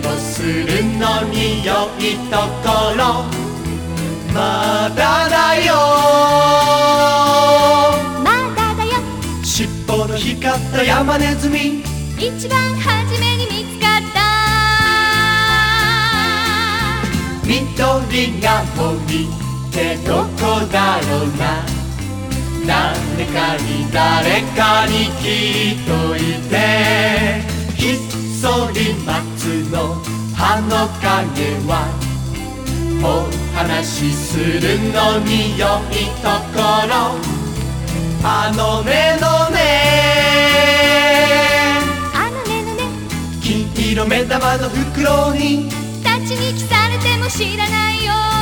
とするのに良いところまだだよまだだよ尻尾の光ったヤマネズミ一番初めに見つかった緑が森ってどこだろうな誰かに聞いといてひっそり松の葉の陰はお話しするのに良いところあのねのね金色目玉の袋に立ち聞きされても知らないよ